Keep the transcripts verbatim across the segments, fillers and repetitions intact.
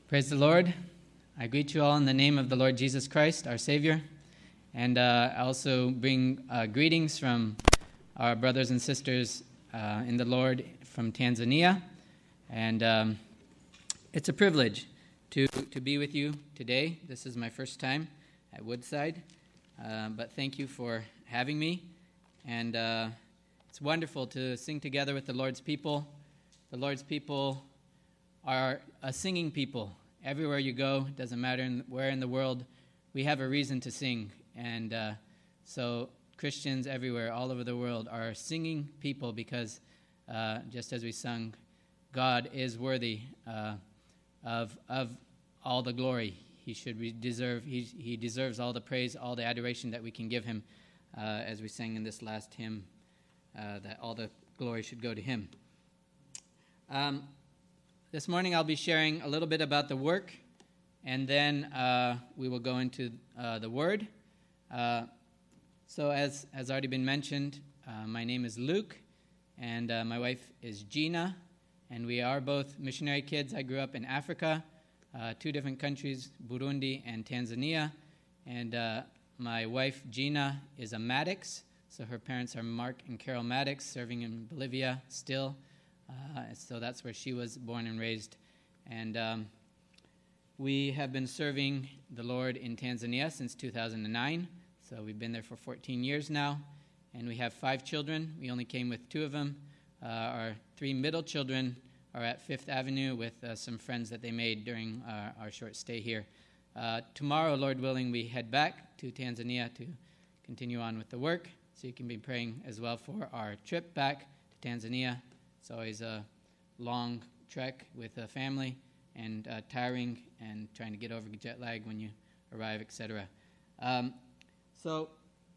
Praise the Lord. I greet you all in the name of the Lord Jesus Christ, our Savior. And uh, I also bring uh, greetings from our brothers and sisters uh, in the Lord from Tanzania. And um, it's a privilege to, to be with you today. This is my first time at Woodside. Uh, but thank you for having me. And uh, it's wonderful to sing together with the Lord's people. The Lord's people are a singing people. Everywhere you go, it doesn't matter in, where in the world, we have a reason to sing. And uh, so Christians everywhere, all over the world, are singing people because, uh, just as we sung, God is worthy uh, of of all the glory. He should be deserve. He he deserves all the praise, all the adoration that we can give him, uh, as we sang in this last hymn, uh, that all the glory should go to him. Um, This morning I'll be sharing a little bit about the work, and then uh, we will go into uh, the Word. Uh, so as has already been mentioned, uh, my name is Luke, and uh, my wife is Gina, and we are both missionary kids. I grew up in Africa, uh, two different countries, Burundi and Tanzania, and uh, my wife Gina is a Maddox, so her parents are Mark and Carol Maddox, serving in Bolivia still. Uh, so that's where she was born and raised. And um, we have been serving the Lord in Tanzania since two thousand nine. So we've been there for fourteen years now. And we have five children. We only came with two of them. Uh, our three middle children are at Fifth Avenue with uh, some friends that they made during uh, our short stay here. Uh, tomorrow, Lord willing, we head back to Tanzania to continue on with the work. So you can be praying as well for our trip back to Tanzania. It's always a long trek with a family and uh, tiring and trying to get over jet lag when you arrive, et cetera. Um, so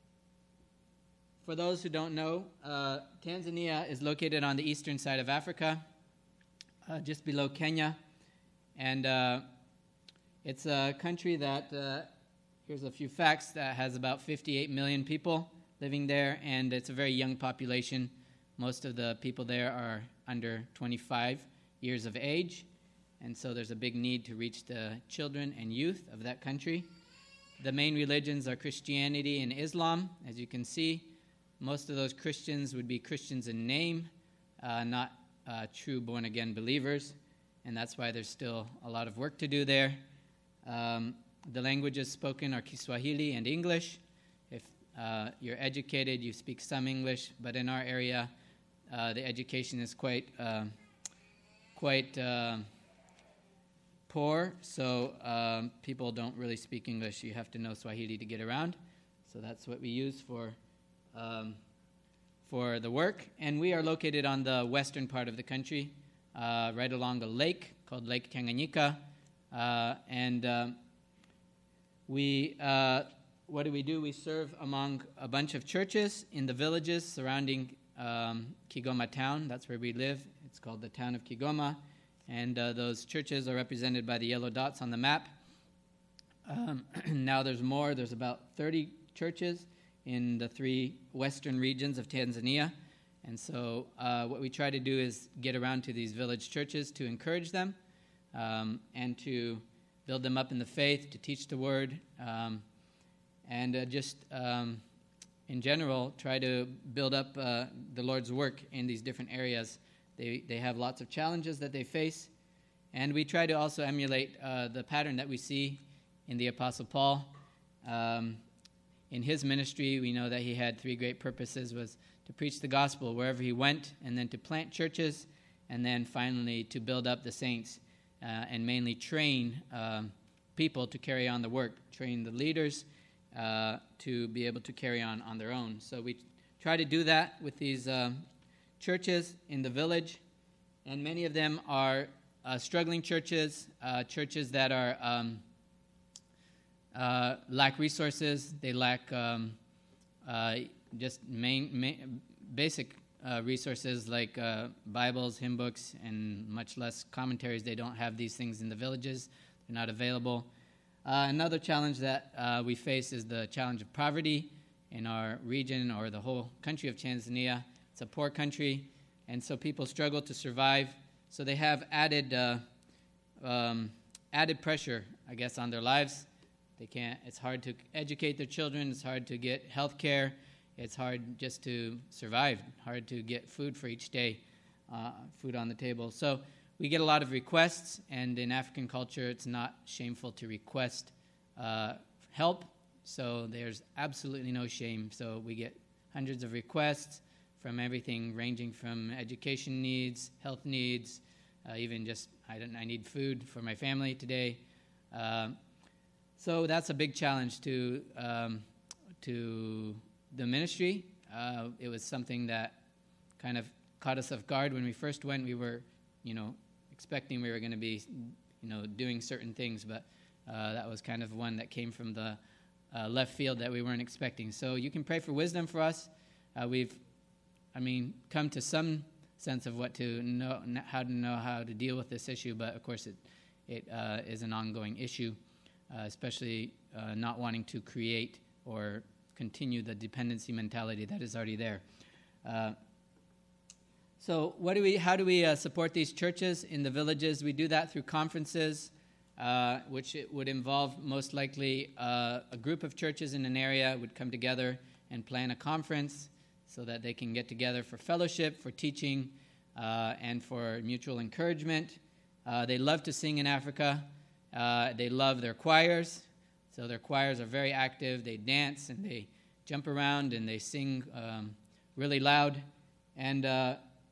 for those who don't know, uh, Tanzania is located on the eastern side of Africa, uh, just below Kenya. And uh, it's a country that, uh, here's a few facts, that has about fifty-eight million people living there, and it's a very young population. Most of the people there are under twenty-five years of age, and so there's a big need to reach the children and youth of that country. The main religions are Christianity and Islam. As you can see, most of those Christians would be Christians in name, uh, not uh, true born-again believers, and that's why there's still a lot of work to do there. Um, the languages spoken are Kiswahili and English. If uh, you're educated, you speak some English, but in our area, Uh, the education is quite uh, quite uh, poor, so um, people don't really speak English. You have to know Swahili to get around. So that's what we use for um, for the work. And we are located on the western part of the country, uh, right along a lake called Lake Tanganyika. Uh, and um, we, uh, what do we do? We serve among a bunch of churches in the villages surrounding Um, Kigoma town. That's where we live. It's called the town of Kigoma, and uh, those churches are represented by the yellow dots on the map. Um, now there's more. There's about thirty churches in the three western regions of Tanzania, and so uh, what we try to do is get around to these village churches to encourage them um, and to build them up in the faith, to teach the word, um, and uh, just um, in general, try to build up uh, the Lord's work in these different areas. They they have lots of challenges that they face, and we try to also emulate uh, the pattern that we see in the Apostle Paul. Um, in his ministry, we know that he had three great purposes: was to preach the gospel wherever he went, and then to plant churches, and then finally to build up the saints, uh, and mainly train um, people to carry on the work, train the leaders Uh, to be able to carry on on their own. So we try to do that with these uh, churches in the village, and many of them are uh, struggling churches, uh, churches that are um, uh, lack resources. They lack um, uh, just main, main basic uh, resources like uh, Bibles, hymn books, and much less commentaries. They don't have these things in the villages. They're not available. Uh, another challenge that uh, we face is the challenge of poverty in our region or the whole country of Tanzania. It's a poor country, and so people struggle to survive. So they have added uh, um, added pressure, I guess, on their lives. They can't. It's hard to educate their children. It's hard to get health care. It's hard just to survive. Hard to get food for each day, uh, food on the table. So we get a lot of requests, and in African culture, it's not shameful to request uh, help. So there's absolutely no shame. So we get hundreds of requests from everything ranging from education needs, health needs, uh, even just I don't I need food for my family today. Uh, so that's a big challenge to um, to the ministry. Uh, it was something that kind of caught us off guard when we first went. We were, you know, expecting we were going to be, you know, doing certain things, but uh, that was kind of one that came from the uh, left field that we weren't expecting. So you can pray for wisdom for us. Uh, we've, I mean, come to some sense of what to know, how to know how to deal with this issue, but of course it it uh, is an ongoing issue, uh, especially uh, not wanting to create or continue the dependency mentality that is already there. Uh, so what do we? How do we uh, support these churches in the villages? We do that through conferences, uh, which it would involve most likely uh, a group of churches in an area would come together and plan a conference so that they can get together for fellowship, for teaching, uh, and for mutual encouragement. Uh, they love to sing in Africa. Uh, they love their choirs. So their choirs are very active. They dance and they jump around and they sing um, really loud. And uh,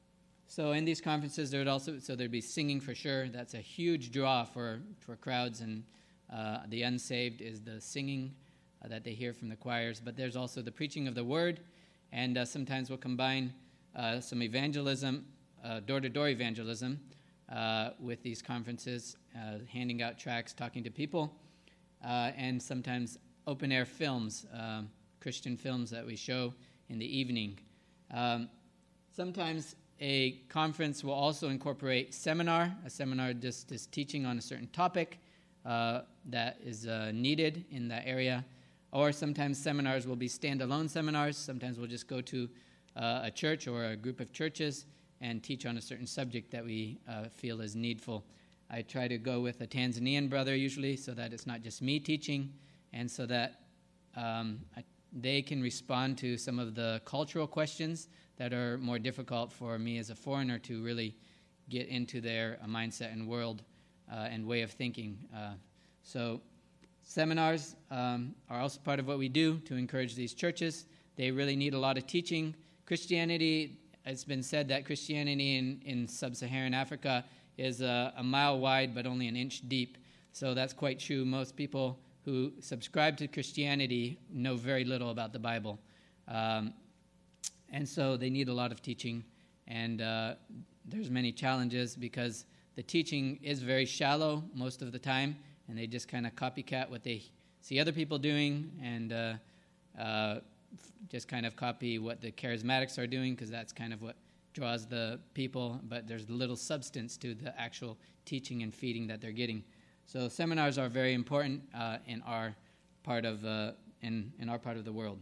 so in these conferences, there would also so there'd be singing for sure. That's a huge draw for, for crowds, and uh, the unsaved is the singing uh, that they hear from the choirs. But there's also the preaching of the word, and uh, sometimes we'll combine uh, some evangelism, uh, door-to-door evangelism, uh, with these conferences, uh, handing out tracts, talking to people. Uh, and sometimes open-air films, um, Christian films that we show in the evening. Um, sometimes a conference will also incorporate seminar. A seminar just is teaching on a certain topic uh, that is uh, needed in that area. Or sometimes seminars will be standalone seminars. Sometimes we'll just go to uh, a church or a group of churches and teach on a certain subject that we uh, feel is needful. I try to go with a Tanzanian brother usually so that it's not just me teaching, and so that um, I, they can respond to some of the cultural questions that are more difficult for me as a foreigner to really get into their uh, mindset and world uh, and way of thinking. Uh, so seminars um, are also part of what we do to encourage these churches. They really need a lot of teaching. Christianity, it's been said that Christianity in, in sub-Saharan Africa is a, a mile wide but only an inch deep. So that's quite true. Most people who subscribe to Christianity know very little about the Bible. Um, and so they need a lot of teaching. And uh, there's many challenges because the teaching is very shallow most of the time, and they just kind of copycat what they see other people doing and uh, uh, just kind of copy what the charismatics are doing, because that's kind of what draws the people, but there's little substance to the actual teaching and feeding that they're getting. So seminars are very important uh, in our part of uh, in in our part of the world.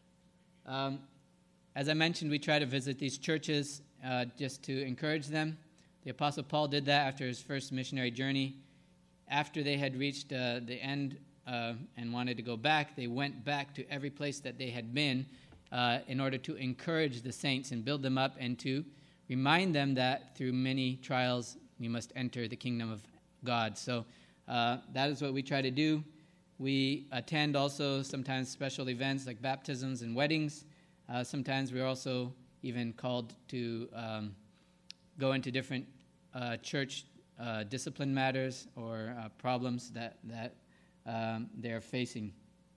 Um, as I mentioned, we try to visit these churches uh, just to encourage them. The Apostle Paul did that after his first missionary journey. After they had reached uh, the end uh, and wanted to go back, they went back to every place that they had been Uh, in order to encourage the saints and build them up and to remind them that through many trials we must enter the kingdom of God. So uh, that is what we try to do. We attend also sometimes special events like baptisms and weddings. Uh, sometimes we're also even called to um, go into different uh, church uh, discipline matters or uh, problems that, that um, they're facing.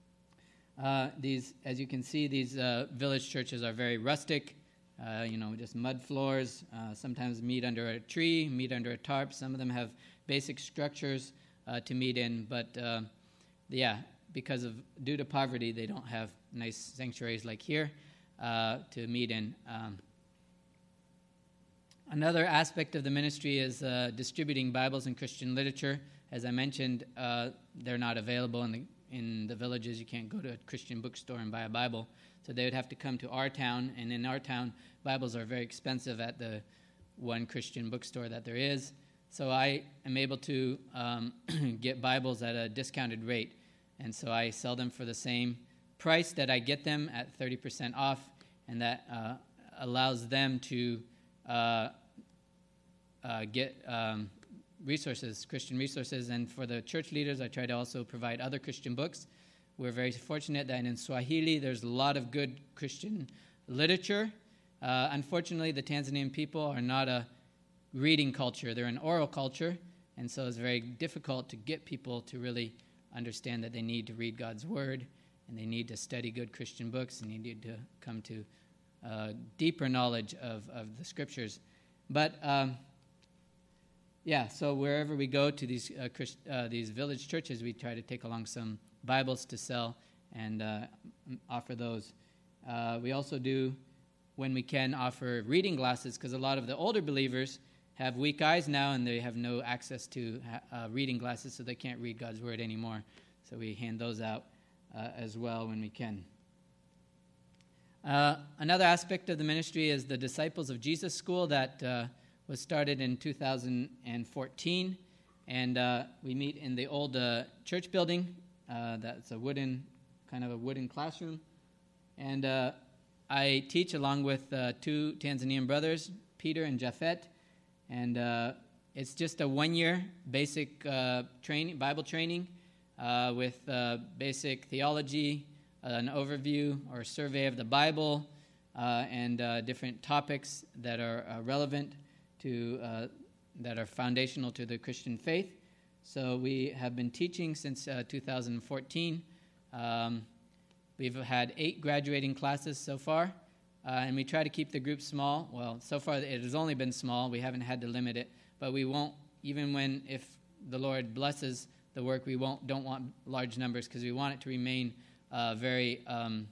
Uh, these, as you can see, these uh, village churches are very rustic, uh, you know, just mud floors, uh, sometimes meet under a tree, meet under a tarp. Some of them have basic structures uh, to meet in, but uh, yeah, because of, due to poverty, they don't have nice sanctuaries like here uh, to meet in. Um, another aspect of the ministry is uh, distributing Bibles and Christian literature. As I mentioned, uh, they're not available in the In the villages. You can't go to a Christian bookstore and buy a Bible. So they would have to come to our town, and in our town, Bibles are very expensive at the one Christian bookstore that there is. so I am able to um, get Bibles at a discounted rate. And so I sell them for the same price that I get them at thirty percent off, and that uh, allows them to uh, uh, get um, resources, Christian resources. And for the church leaders, I try to also provide other Christian books. We're very fortunate that in Swahili there's a lot of good Christian literature. Uh, unfortunately, the Tanzanian people are not a reading culture. They're an oral culture, and so it's very difficult to get people to really understand that they need to read God's Word, and they need to study good Christian books, and they need to come to uh, deeper knowledge of, of the Scriptures. But, um, yeah, so wherever we go to these uh, Christ, uh, these village churches, we try to take along some Bibles to sell and uh, offer those. Uh, we also do, when we can, offer reading glasses, because a lot of the older believers have weak eyes now, and they have no access to uh, reading glasses, so they can't read God's Word anymore. So we hand those out uh, as well when we can. Uh, another aspect of the ministry is the Disciples of Jesus School that uh, was started in two thousand fourteen, and uh, we meet in the old uh, church building. Uh, that's a wooden, kind of a wooden classroom, and uh, I teach along with uh, two Tanzanian brothers, Peter and Japhet. And uh, it's just a one-year basic uh, training, Bible training uh, with uh, basic theology, uh, an overview or a survey of the Bible, uh, and uh, different topics that are uh, relevant to, uh, that are foundational to the Christian faith. So we have been teaching since uh, two thousand fourteen. Um, we've had eight graduating classes so far. Uh, and we try to keep the group small. Well, so far it has only been small. We haven't had to limit it. But we won't, even when, if the Lord blesses the work, we won't don't want large numbers, because we want it to remain uh, very um,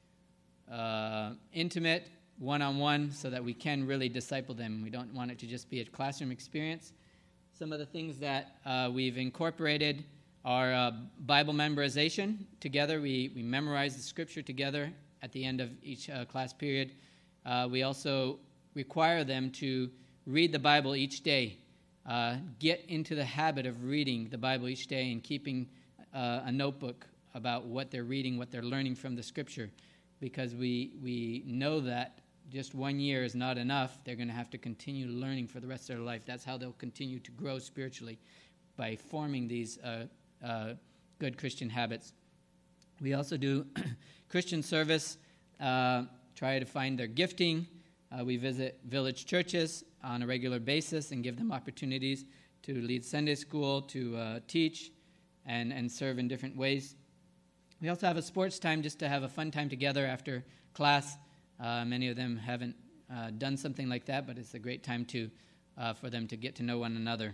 uh, intimate, one-on-one, so that we can really disciple them. We don't want it to just be a classroom experience. Some of the things that uh, we've incorporated are uh, Bible memorization. Together, we, we memorize the Scripture together at the end of each uh, class period. Uh, we also require them to read the Bible each day, uh, get into the habit of reading the Bible each day and keeping uh, a notebook about what they're reading, what they're learning from the Scripture, because we, we know that just one year is not enough. They're going to have to continue learning for the rest of their life. That's how they'll continue to grow spiritually, by forming these uh, uh, good Christian habits. We also do Christian service, uh, try to find their gifting. Uh, we visit village churches on a regular basis and give them opportunities to lead Sunday school, to uh, teach, and, and serve in different ways. We also have a sports time just to have a fun time together after class. Uh, many of them haven't uh, done something like that, but it's a great time to uh, for them to get to know one another.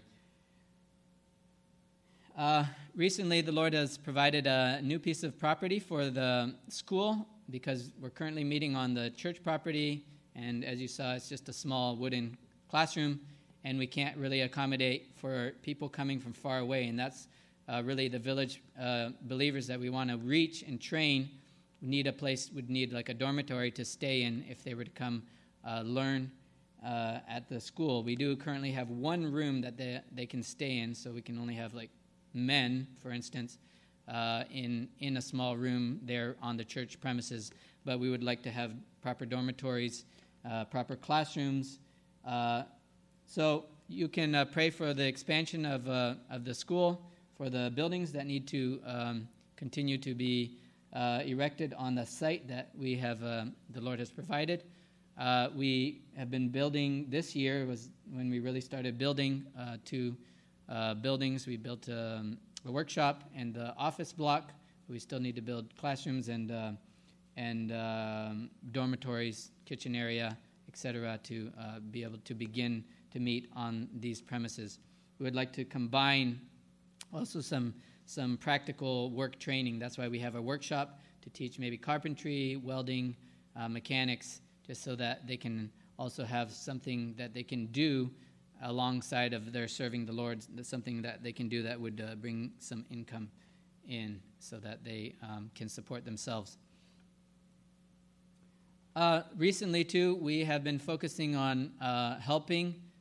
Uh, recently, the Lord has provided a new piece of property for the school, because we're currently meeting on the church property, and as you saw, it's just a small wooden classroom, and we can't really accommodate for people coming from far away, and that's uh, really the village uh, believers that we want to reach and train. We need a place, would need like a dormitory to stay in if they were to come uh, learn uh, at the school. We do currently have one room that they, they can stay in, so we can only have like men, for instance, uh, in in a small room there on the church premises. But we would like to have proper dormitories, uh, proper classrooms. Uh, so you can uh, pray for the expansion of uh, of the school, for the buildings that need to um, continue to be uh, erected on the site that we have uh, the Lord has provided. Uh, we have been building this year was when we really started building uh, to. Uh, buildings. We built um, a workshop and the office block. We still need to build classrooms and uh, and um, dormitories, kitchen area, et cetera, to uh, be able to begin to meet on these premises. We would like to combine also some some practical work training. That's why we have a workshop to teach maybe carpentry, welding, uh, mechanics, just so that they can also have something that they can do alongside of their serving the Lord, something that they can do that would uh, bring some income in, so that they um, can support themselves. Uh, recently, too, we have been focusing on uh, helping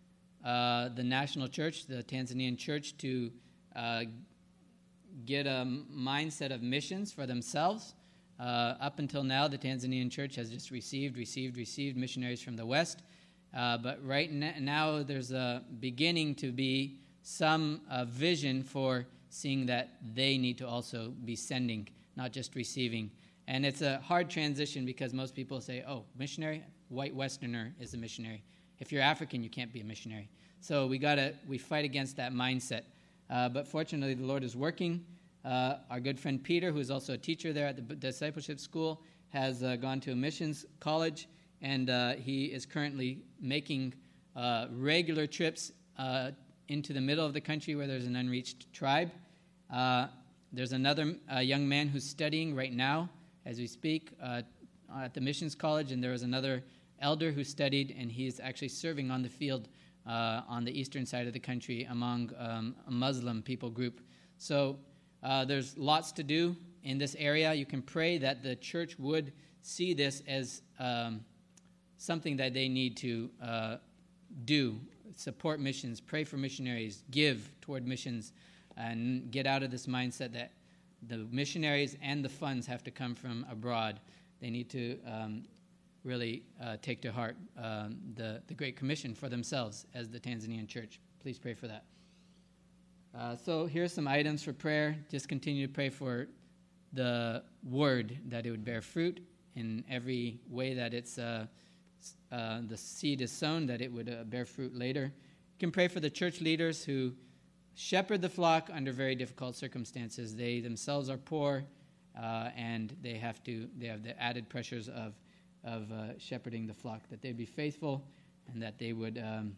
uh, the national church, the Tanzanian church, to uh, get a mindset of missions for themselves. Uh, up until now, the Tanzanian church has just received, received, received missionaries from the West. Uh, but right n- now, there's a beginning to be some uh, vision for seeing that they need to also be sending, not just receiving. And it's a hard transition because most people say, oh, missionary, white Westerner is a missionary. If you're African, you can't be a missionary. So we gotta we fight against that mindset. Uh, but fortunately, the Lord is working. Uh, our good friend Peter, who is also a teacher there at the discipleship school, has uh, gone to a missions college, and uh, he is currently making uh, regular trips uh, into the middle of the country where there's an unreached tribe. Uh, there's another uh, young man who's studying right now as we speak uh, at the missions college, and there was another elder who studied, and he's actually serving on the field uh, on the eastern side of the country among um, a Muslim people group. So uh, there's lots to do in this area. You can pray that the church would see this as um, something that they need to uh, do, support missions, pray for missionaries, give toward missions, and get out of this mindset that the missionaries and the funds have to come from abroad. They need to um, really uh, take to heart um, the, the Great Commission for themselves as the Tanzanian church. Please pray for that. Uh, so here's some items for prayer. Just continue to pray for the word, that it would bear fruit in every way that it's uh, uh, the seed is sown, that it would uh, bear fruit later. You can pray for the church leaders who shepherd the flock under very difficult circumstances. They themselves are poor, uh, and they have to. They have the added pressures of of uh, shepherding the flock. That they'd be faithful, and that they would, um,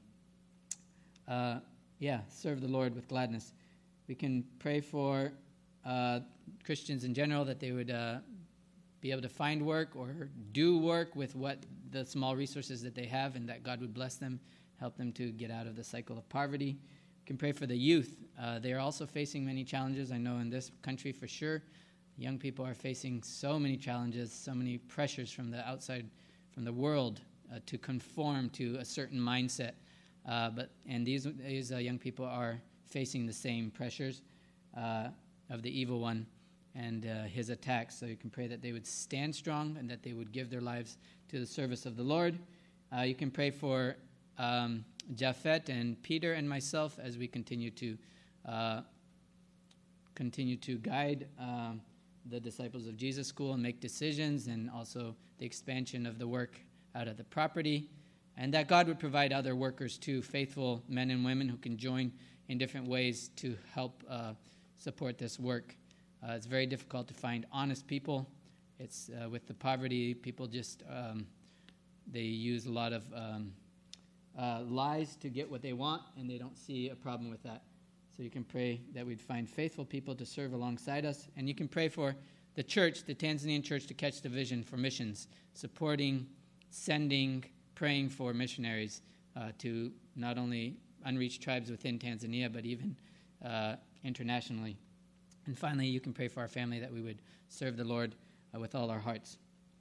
uh, yeah, serve the Lord with gladness. We can pray for uh, Christians in general, that they would uh, be able to find work or do work with what the small resources that they have, and that God would bless them, help them to get out of the cycle of poverty. We can pray for the youth. Uh, they are also facing many challenges. I know in this country for sure, young people are facing so many challenges, so many pressures from the outside, from the world, uh, to conform to a certain mindset. Uh, but and these these uh, young people are facing the same pressures uh, of the evil one and uh, his attacks. So you can pray that they would stand strong and that they would give their lives to the service of the Lord. Uh, you can pray for um, Japhet and Peter and myself as we continue to uh, continue to guide um, the Disciples of Jesus School and make decisions, and also the expansion of the work out of the property, and that God would provide other workers too, faithful men and women who can join in different ways to help uh, support this work. Uh, it's very difficult to find honest people. It's uh, with the poverty, people just um, they use a lot of um, uh, lies to get what they want, and they don't see a problem with that. So you can pray that we'd find faithful people to serve alongside us. And you can pray for the church, the Tanzanian church, to catch the vision for missions, supporting, sending, praying for missionaries uh, to not only unreached tribes within Tanzania, but even uh, internationally. And finally, you can pray for our family that we would serve the Lord uh, with all our hearts.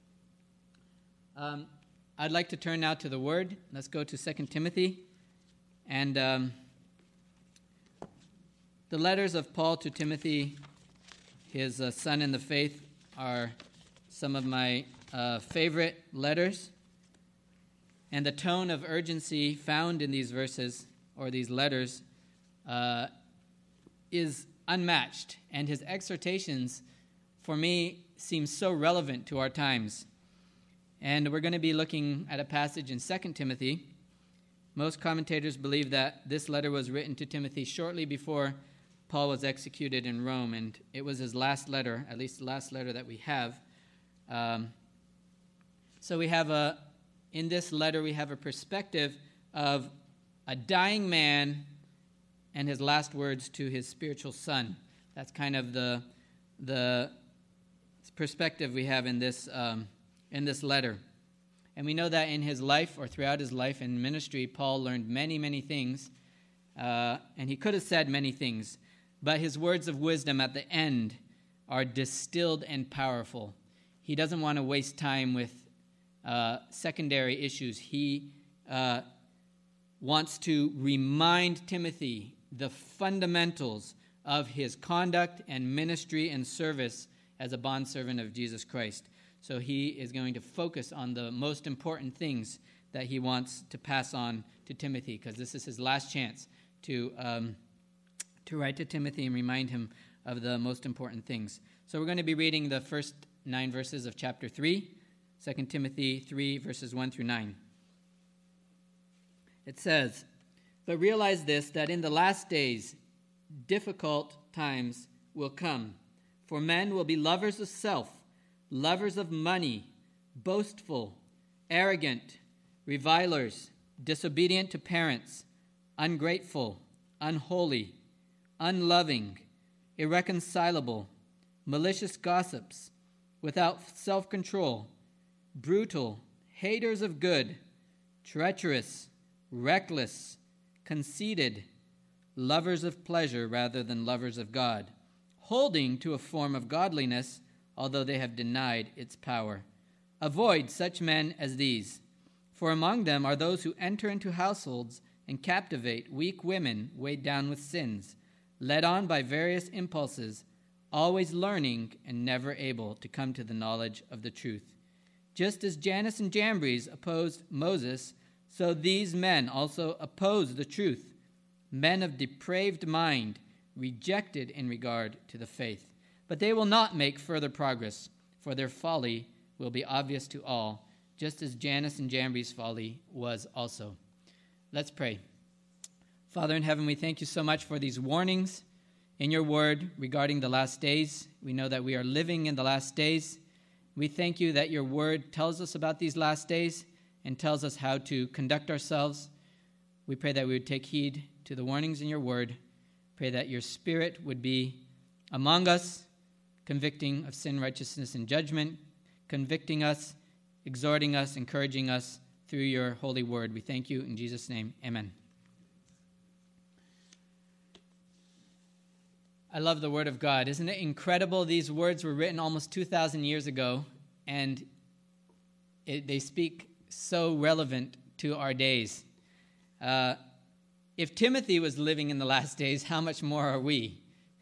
Um, I'd like to turn now to the Word. Let's go to Second Timothy. And Um, The letters of Paul to Timothy, his uh, son in the faith, are some of my uh, favorite letters. And the tone of urgency found in these verses, or these letters, uh, is unmatched. And his exhortations, for me, seem so relevant to our times. And we're going to be looking at a passage in Second Timothy. Most commentators believe that this letter was written to Timothy shortly before Paul was executed in Rome, and it was his last letter, at least the last letter that we have. Um, so we have a, in this letter, we have a perspective of a dying man and his last words to his spiritual son. That's kind of the the perspective we have in this um, in this letter. And we know that in his life, or throughout his life and ministry, Paul learned many, many things, uh, and he could have said many things. But his words of wisdom at the end are distilled and powerful. He doesn't want to waste time with uh, secondary issues. He uh, wants to remind Timothy the fundamentals of his conduct and ministry and service as a bondservant of Jesus Christ. So he is going to focus on the most important things that he wants to pass on to Timothy, because this is his last chance to um, to write to Timothy and remind him of the most important things. So we're going to be reading the first nine verses of chapter three, Second Timothy three, verses one through nine. It says, "But realize this, that in the last days difficult times will come. For men will be lovers of self, lovers of money, boastful, arrogant, revilers, disobedient to parents, ungrateful, unholy, unloving, irreconcilable, malicious gossips, without self-control, brutal, haters of good, treacherous, reckless, conceited, lovers of pleasure rather than lovers of God, holding to a form of godliness, although they have denied its power. Avoid such men as these, for among them are those who enter into households and captivate weak women weighed down with sins, led on by various impulses, always learning and never able to come to the knowledge of the truth. Just as Jannes and Jambres opposed Moses, so these men also oppose the truth, men of depraved mind, rejected in regard to the faith. But they will not make further progress, for their folly will be obvious to all, just as Jannes and Jambres' folly was also." Let's pray. Father in heaven, we thank you so much for these warnings in your word regarding the last days. We know that we are living in the last days. We thank you that your word tells us about these last days and tells us how to conduct ourselves. We pray that we would take heed to the warnings in your word. Pray that your Spirit would be among us, convicting of sin, righteousness, and judgment, convicting us, exhorting us, encouraging us through your holy word. We thank you in Jesus' name. Amen. I love the word of God. Isn't it incredible? These words were written almost two thousand years ago, and it, they speak so relevant to our days. Uh, if Timothy was living in the last days, how much more are we?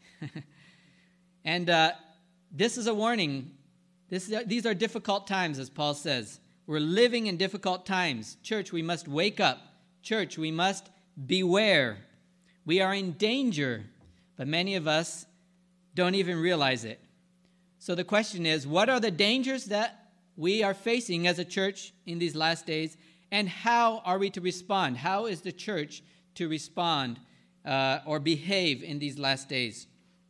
and uh, this is a warning. This is, these are difficult times, as Paul says. We're living in difficult times. Church, we must wake up. Church, we must beware. We are in danger, but many of us don't even realize it. So the question is, what are the dangers that we are facing as a church in these last days, and how are we to respond? How is the church to respond uh, or behave in these last days?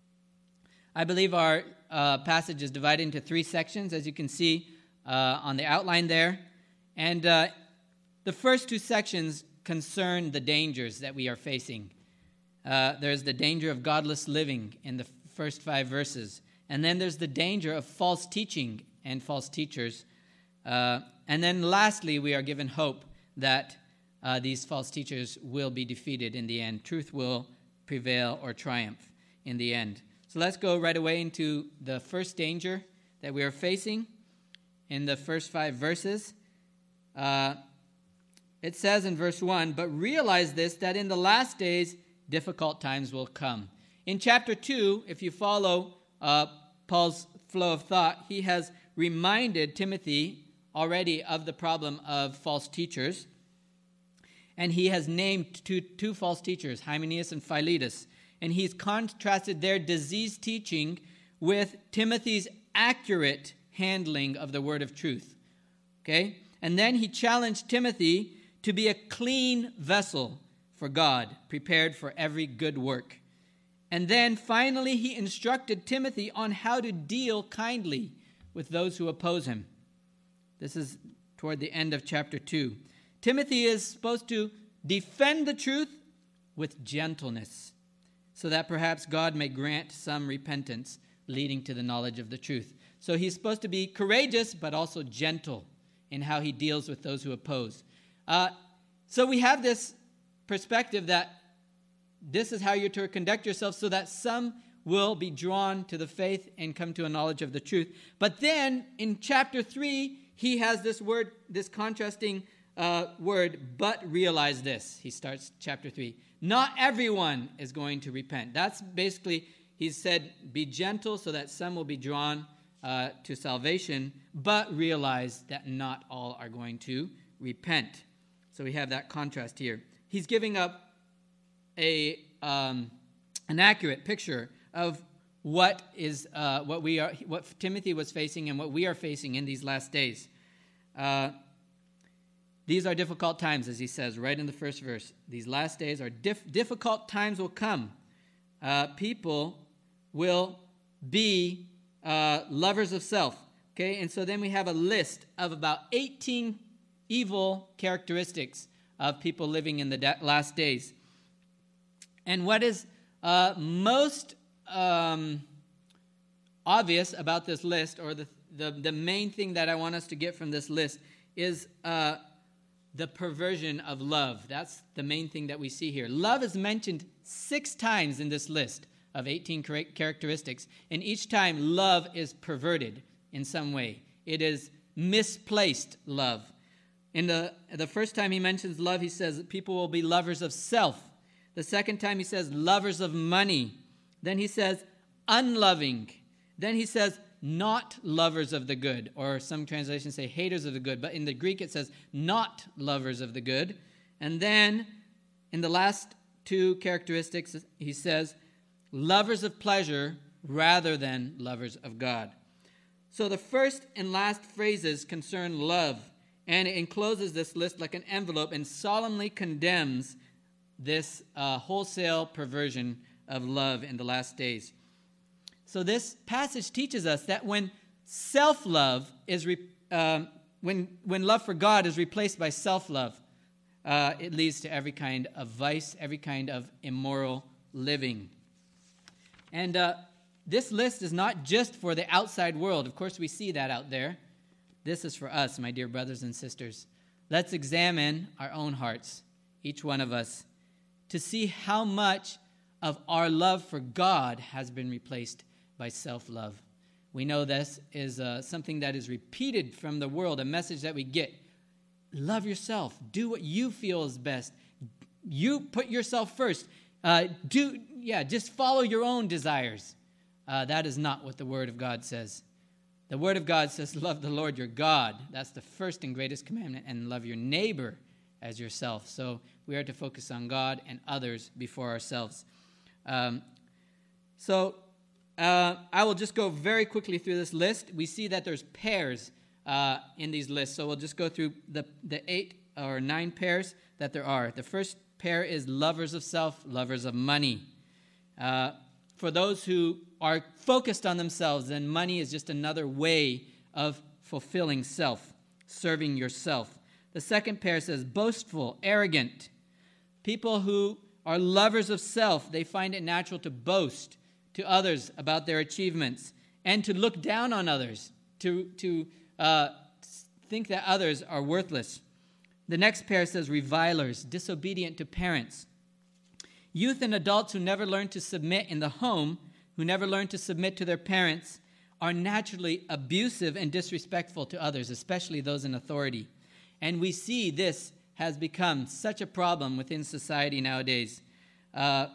I believe our uh, passage is divided into three sections, as you can see uh, on the outline there. And uh, the first two sections concern the dangers that we are facing. Uh, there's the danger of godless living in the first five verses. And then there's the danger of false teaching and false teachers. Uh, and then lastly, we are given hope that uh, these false teachers will be defeated in the end. Truth will prevail or triumph in the end. So let's go right away into the first danger that we are facing in the first five verses. Uh, it says in verse one, "But realize this, that in the last days difficult times will come." In chapter two, if you follow uh, Paul's flow of thought, he has reminded Timothy already of the problem of false teachers. And he has named two, two false teachers, Hymenaeus and Philetus. And he's contrasted their diseased teaching with Timothy's accurate handling of the word of truth. Okay? And then he challenged Timothy to be a clean vessel for God, prepared for every good work. And then finally he instructed Timothy on how to deal kindly with those who oppose him. This is toward the end of chapter two. Timothy is supposed to defend the truth with gentleness, so that perhaps God may grant some repentance leading to the knowledge of the truth. So he's supposed to be courageous, but also gentle in how he deals with those who oppose. Uh, so we have this perspective that this is how you're to conduct yourself, so that some will be drawn to the faith and come to a knowledge of the truth. But then in chapter three, he has this word, this contrasting uh, word, but realize this. He starts chapter three. Not everyone is going to repent. That's basically, he said, be gentle so that some will be drawn uh, to salvation, but realize that not all are going to repent. So we have that contrast here. He's giving up a um, an accurate picture of what is uh, what we are, what Timothy was facing, and what we are facing in these last days. Uh, these are difficult times, as he says right in the first verse. These last days are diff- difficult times will come. Uh, people will be uh, lovers of self. Okay, and so then we have a list of about eighteen evil characteristics of people living in the da- last days. And what is uh, most um, obvious about this list, or the, the the main thing that I want us to get from this list, is uh, the perversion of love. That's the main thing that we see here. Love is mentioned six times in this list of eighteen characteristics, and each time love is perverted in some way. It is misplaced love. In the, the first time he mentions love, he says people will be lovers of self. The second time he says lovers of money. Then he says unloving. Then he says not lovers of the good, or some translations say haters of the good, but in the Greek it says not lovers of the good. And then in the last two characteristics, he says lovers of pleasure rather than lovers of God. So the first and last phrases concern love, and it encloses this list like an envelope and solemnly condemns this uh, wholesale perversion of love in the last days. So this passage teaches us that when self-love is, re- um, when when love for God is replaced by self-love, uh, it leads to every kind of vice, every kind of immoral living. And uh, this list is not just for the outside world. Of course, we see that out there. This is for us, my dear brothers and sisters. Let's examine our own hearts, each one of us, to see how much of our love for God has been replaced by self-love. We know this is uh, something that is repeated from the world, a message that we get. Love yourself. Do what you feel is best. You put yourself first. Uh, do yeah, just follow your own desires. Uh, that is not what the Word of God says. The Word of God says, love the Lord your God. That's the first and greatest commandment, and love your neighbor as yourself. So we are to focus on God and others before ourselves. Um, so uh, I will just go very quickly through this list. We see that there's pairs uh, in these lists. So we'll just go through the, the eight or nine pairs that there are. The first pair is lovers of self, lovers of money. Uh, for those who are focused on themselves, then money is just another way of fulfilling self, serving yourself. The second pair says boastful, arrogant. People who are lovers of self, they find it natural to boast to others about their achievements and to look down on others, to, to uh, think that others are worthless. The next pair says revilers, disobedient to parents. Youth and adults who never learn to submit in the home, who never learn to submit to their parents, are naturally abusive and disrespectful to others, especially those in authority. And we see this has become such a problem within society nowadays. Uh,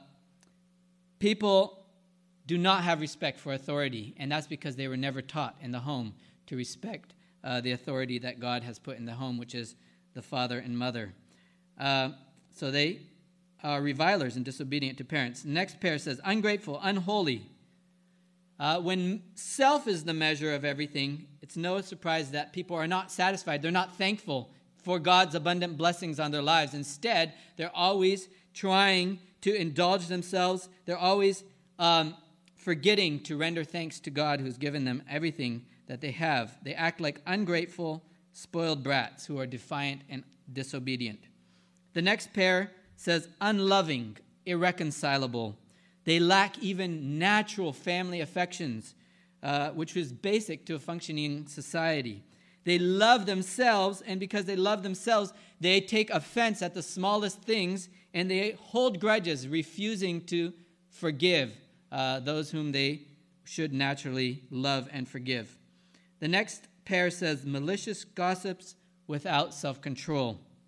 people do not have respect for authority, and that's because they were never taught in the home to respect uh, the authority that God has put in the home, which is the father and mother. Uh, so they are revilers and disobedient to parents. The next pair says ungrateful, unholy. Uh, when self is the measure of everything, it's no surprise that people are not satisfied. They're not thankful for God's abundant blessings on their lives. Instead, they're always trying to indulge themselves. They're always um, forgetting to render thanks to God who's given them everything that they have. They act like ungrateful, spoiled brats who are defiant and disobedient. The next pair says unloving, irreconcilable. They lack even natural family affections, uh, which is basic to a functioning society. They love themselves, and because they love themselves, they take offense at the smallest things, and they hold grudges, refusing to forgive uh, those whom they should naturally love and forgive. The next pair says malicious gossips without self-control.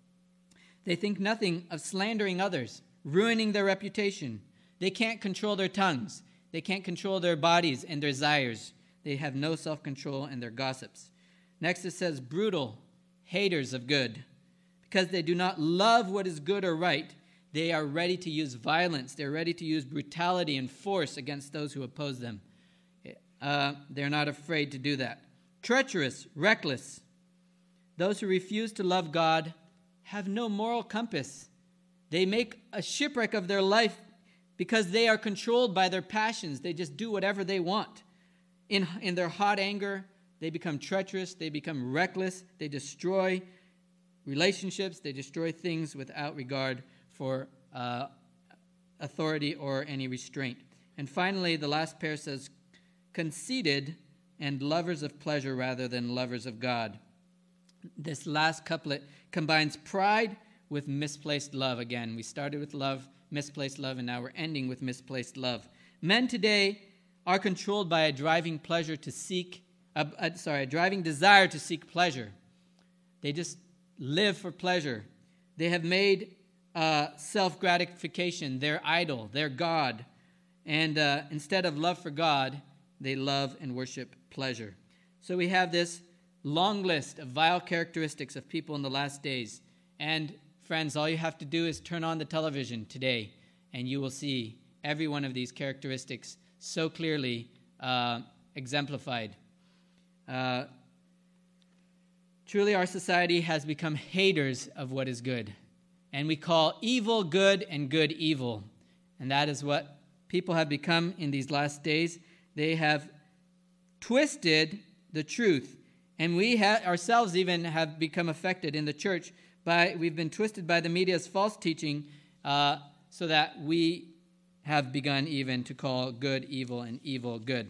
They think nothing of slandering others, ruining their reputation. They can't control their tongues. They can't control their bodies and their desires. They have no self-control, and they're gossips. Next it says, brutal, haters of good. Because they do not love what is good or right, they are ready to use violence. They're ready to use brutality and force against those who oppose them. Uh, they're not afraid to do that. Treacherous, reckless. Those who refuse to love God have no moral compass. They make a shipwreck of their life because they are controlled by their passions. They just do whatever they want. In, in their hot anger, they become treacherous. They become reckless. They destroy relationships. They destroy things without regard for uh, authority or any restraint. And finally, the last pair says, conceited and lovers of pleasure rather than lovers of God. This last couplet combines pride with misplaced love. Again, we started with love, misplaced love, and now we're ending with misplaced love. Men today are controlled by a driving pleasure to seek, uh, uh, sorry, a driving desire to seek pleasure. They just live for pleasure. They have made uh, self-gratification their idol, their God. And uh, instead of love for God, they love and worship pleasure. So we have this long list of vile characteristics of people in the last days. And friends, all you have to do is turn on the television today, and you will see every one of these characteristics so clearly uh, exemplified. Uh, truly, our society has become haters of what is good. And we call evil good and good evil. And that is what people have become in these last days. They have twisted the truth. And we ha- ourselves even have become affected in the church by, we've been twisted by the media's false teaching uh, so that we have begun even to call good evil and evil good.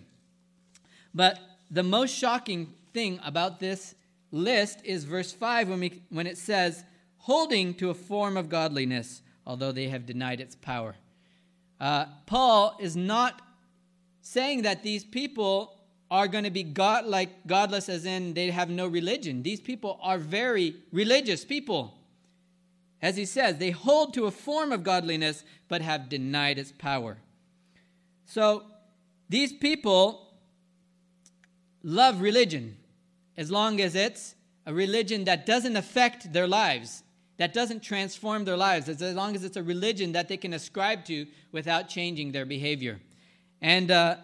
But the most shocking thing about this list is verse five when, we, when it says, holding to a form of godliness, although they have denied its power. Uh, Paul is not saying that these people are going to be God, like godless as in they have no religion. These people are very religious people. As he says, they hold to a form of godliness, but have denied its power. So these people love religion as long as it's a religion that doesn't affect their lives, that doesn't transform their lives, as long as it's a religion that they can ascribe to without changing their behavior. And uh,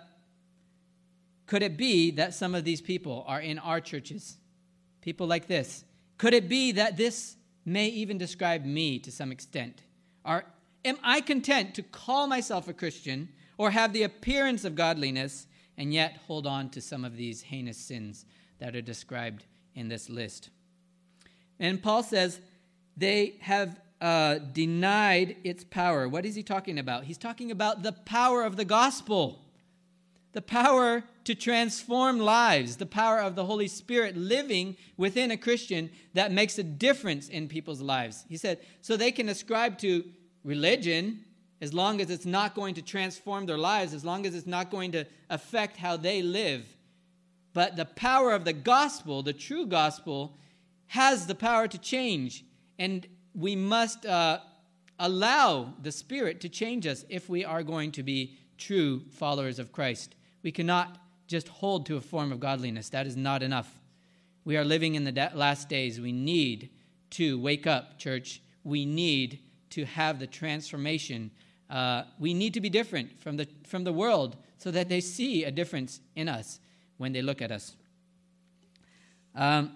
could it be that some of these people are in our churches? People like this. Could it be that this may even describe me to some extent? Are, am I content to call myself a Christian or have the appearance of godliness and yet hold on to some of these heinous sins that are described in this list? And Paul says they have uh, denied its power. What is he talking about? He's talking about the power of the gospel, the power to transform lives, the power of the Holy Spirit living within a Christian that makes a difference in people's lives. He said, so they can ascribe to religion as long as it's not going to transform their lives, as long as it's not going to affect how they live. But the power of the gospel, the true gospel, has the power to change. And we must uh, allow the Spirit to change us if we are going to be true followers of Christ. We cannot just hold to a form of godliness. That is not enough. We are living in the last days. We need to wake up, church. We need to have the transformation. Uh, we need to be different from the from the world so that they see a difference in us when they look at us. Um,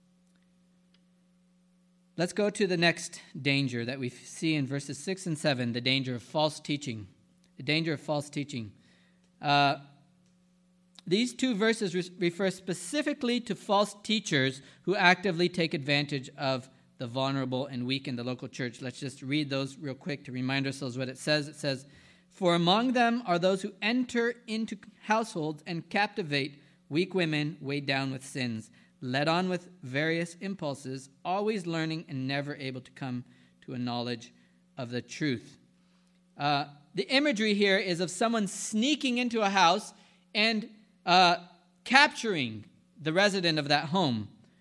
let's go to the next danger that we see in verses six and seven, the danger of false teaching. The danger of false teaching. Uh, these two verses re- refer specifically to false teachers who actively take advantage of the vulnerable and weak in the local church. Let's just read those real quick to remind ourselves what it says. It says, for among them are those who enter into households and captivate weak women weighed down with sins, led on with various impulses, always learning and never able to come to a knowledge of the truth. Uh, the imagery here is of someone sneaking into a house and uh, capturing the resident of that home.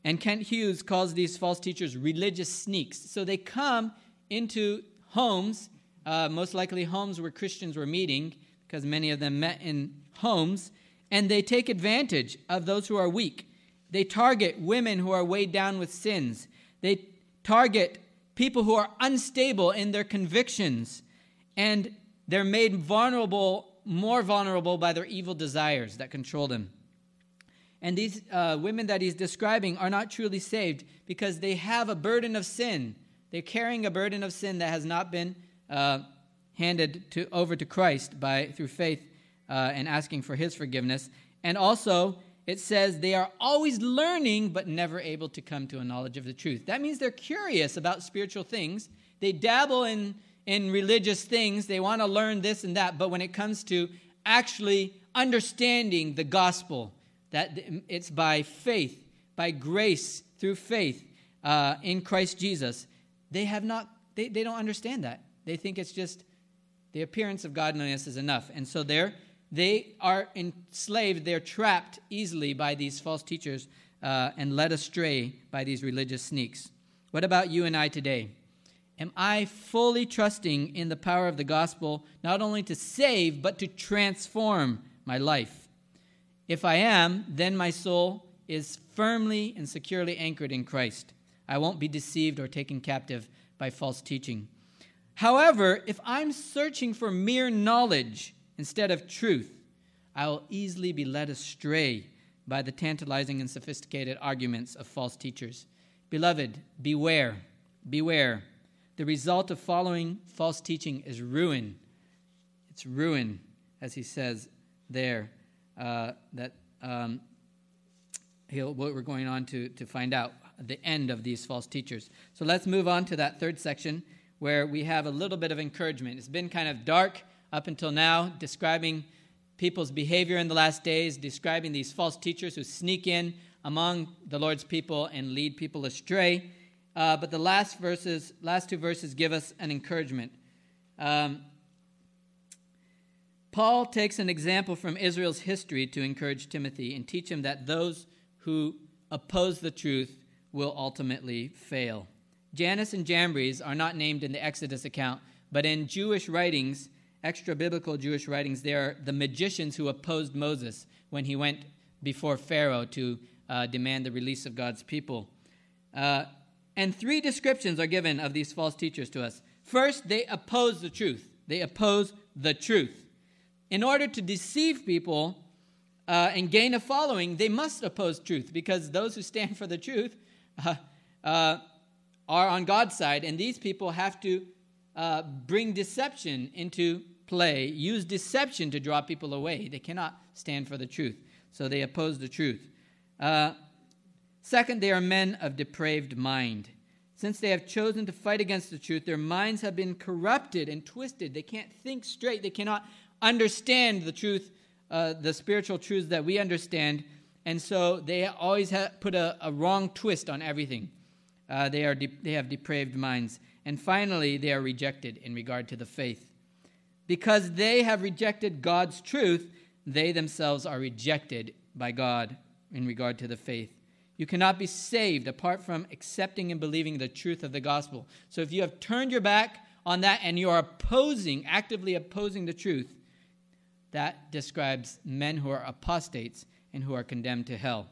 And Kent Hughes calls these false teachers religious sneaks. So they come into homes, uh, most likely homes where Christians were meeting, because many of them met in homes, and they take advantage of those who are weak. They target women who are weighed down with sins. They target people who are unstable in their convictions, and they're made vulnerable, more vulnerable by their evil desires that control them. And these uh, women that he's describing are not truly saved because they have a burden of sin. They're carrying a burden of sin that has not been uh, handed to over to Christ by through faith uh, and asking for his forgiveness. And also, it says they are always learning but never able to come to a knowledge of the truth. That means they're curious about spiritual things. They dabble in, in religious things. They want to learn this and that. But when it comes to actually understanding the gospel, that it's by faith, by grace, through faith uh, in Christ Jesus, they have not, they, they don't understand that. They think it's just the appearance of godliness is enough. And so they're, they are enslaved, they're trapped easily by these false teachers uh, and led astray by these religious sneaks. What about you and I today? Am I fully trusting in the power of the gospel, not only to save, but to transform my life? If I am, then my soul is firmly and securely anchored in Christ. I won't be deceived or taken captive by false teaching. However, if I'm searching for mere knowledge instead of truth, I will easily be led astray by the tantalizing and sophisticated arguments of false teachers. Beloved, beware, beware. The result of following false teaching is ruin. It's ruin, as he says there. Uh, that um, he'll, what we're going on to, to find out, the end of these false teachers. So let's move on to that third section where we have a little bit of encouragement. It's been kind of dark up until now, describing people's behavior in the last days, describing these false teachers who sneak in among the Lord's people and lead people astray. Uh, but the last verses, last two verses give us an encouragement. Um, Paul takes an example from Israel's history to encourage Timothy and teach him that those who oppose the truth will ultimately fail. Jannes and Jambres are not named in the Exodus account, but in Jewish writings, extra-biblical Jewish writings, they are the magicians who opposed Moses when he went before Pharaoh to uh, demand the release of God's people. Uh, and three descriptions are given of these false teachers to us. First, they oppose the truth. They oppose the truth. In order to deceive people uh, and gain a following, they must oppose truth, because those who stand for the truth uh, uh, are on God's side, and these people have to uh, bring deception into play, use deception to draw people away. They cannot stand for the truth, so they oppose the truth. Uh, second, they are men of depraved mind. Since they have chosen to fight against the truth, their minds have been corrupted and twisted. They can't think straight. They cannot understand the truth, uh, the spiritual truths that we understand, and so they always have put a, a wrong twist on everything. Uh, they are de- they have depraved minds. And finally, they are rejected in regard to the faith. Because they have rejected God's truth, they themselves are rejected by God in regard to the faith. You cannot be saved apart from accepting and believing the truth of the gospel. So if you have turned your back on that and you are opposing, actively opposing the truth, that describes men who are apostates and who are condemned to hell.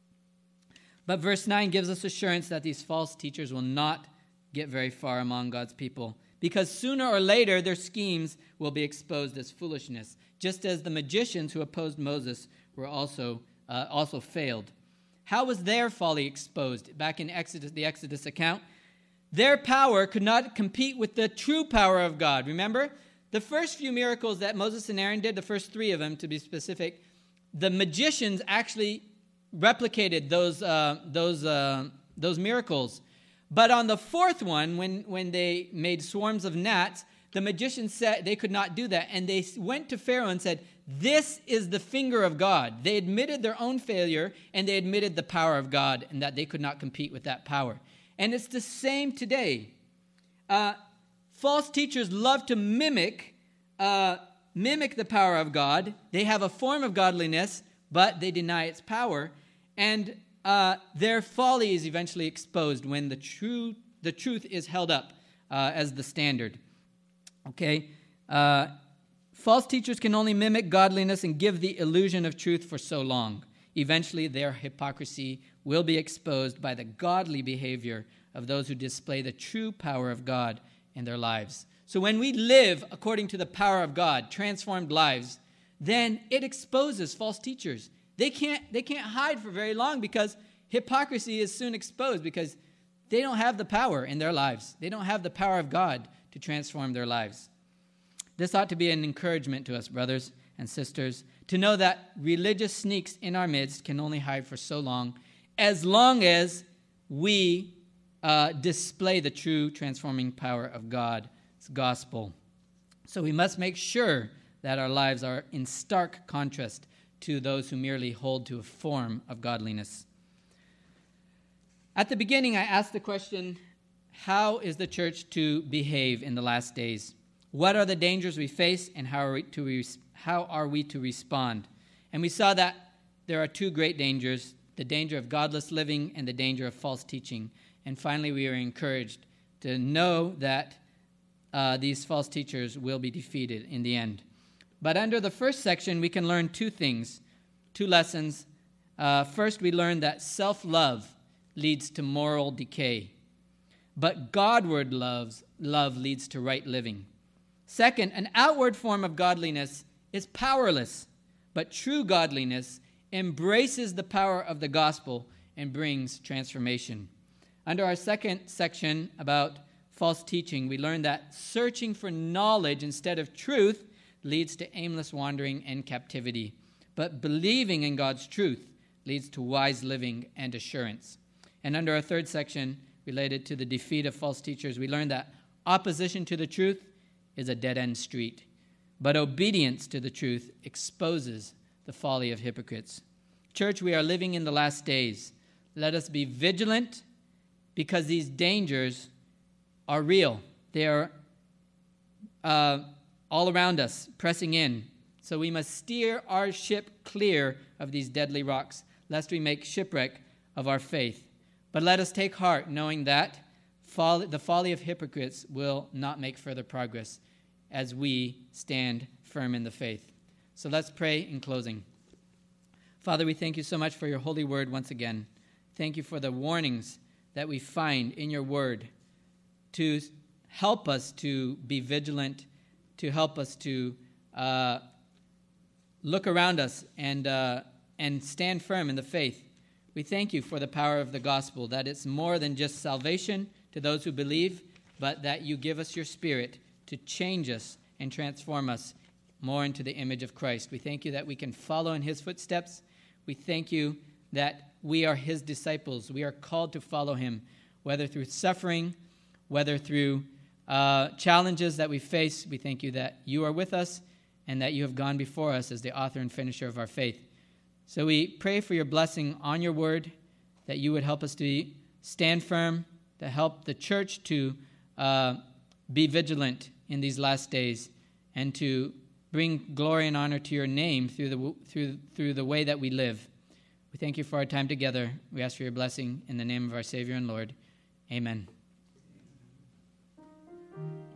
But verse nine gives us assurance that these false teachers will not get very far among God's people, because sooner or later their schemes will be exposed as foolishness, just as the magicians who opposed Moses were also uh, also failed. How was their folly exposed? Back in Exodus, the Exodus account, their power could not compete with the true power of God. Remember? The first few miracles that Moses and Aaron did, the first three of them to be specific, the magicians actually replicated those uh, those uh, those miracles. But on the fourth one, when, when they made swarms of gnats, the magicians said they could not do that. And they went to Pharaoh and said, this is the finger of God. They admitted their own failure, and they admitted the power of God, and that they could not compete with that power. And it's the same today. Uh, false teachers love to mimic, uh, mimic the power of God. They have a form of godliness, but they deny its power. And uh, their folly is eventually exposed when the true the truth is held up uh, as the standard. Okay? Uh, false teachers can only mimic godliness and give the illusion of truth for so long. Eventually, their hypocrisy will be exposed by the godly behavior of those who display the true power of God in their lives. So when we live according to the power of God, transformed lives, then it exposes false teachers. They can't, they can't hide for very long because hypocrisy is soon exposed because they don't have the power in their lives. They don't have the power of God to transform their lives. This ought to be an encouragement to us, brothers and sisters, to know that religious sneaks in our midst can only hide for so long, as long as we uh, display the true transforming power of God's gospel. So we must make sure that our lives are in stark contrast to those who merely hold to a form of godliness. At the beginning, I asked the question, how is the church to behave in the last days? What are the dangers we face, and how are we to, res- how are we to respond? And we saw that there are two great dangers, the danger of godless living and the danger of false teaching. And finally, we are encouraged to know that uh, these false teachers will be defeated in the end. But under the first section, we can learn two things, two lessons. Uh, first, we learn that self-love leads to moral decay, but Godward loves, love leads to right living. Second, an outward form of godliness is powerless, but true godliness embraces the power of the gospel and brings transformation. Under our second section about false teaching, we learn that searching for knowledge instead of truth leads to aimless wandering and captivity, but believing in God's truth leads to wise living and assurance. And under our third section, related to the defeat of false teachers, we learn that opposition to the truth is a dead-end street, but obedience to the truth exposes the folly of hypocrites. Church, we are living in the last days. Let us be vigilant because these dangers are real. They are uh, all around us, pressing in. So we must steer our ship clear of these deadly rocks, lest we make shipwreck of our faith. But let us take heart, knowing that folly, the folly of hypocrites will not make further progress as we stand firm in the faith. So let's pray in closing. Father, we thank you so much for your holy word once again. Thank you for the warnings that we find in your word to help us to be vigilant, to help us to uh, look around us and uh, and stand firm in the faith. We thank you for the power of the gospel, that it's more than just salvation to those who believe, but that you give us your Spirit to change us and transform us more into the image of Christ. We thank you that we can follow in his footsteps. We thank you that we are his disciples. We are called to follow him, whether through suffering, whether through uh, challenges that we face. We thank you that you are with us and that you have gone before us as the author and finisher of our faith. So we pray for your blessing on your word, that you would help us to stand firm, to help the church to uh, be vigilant in these last days, and to bring glory and honor to your name through the through through the way that we live. We thank you for our time together. We ask for your blessing in the name of our Savior and Lord. Amen.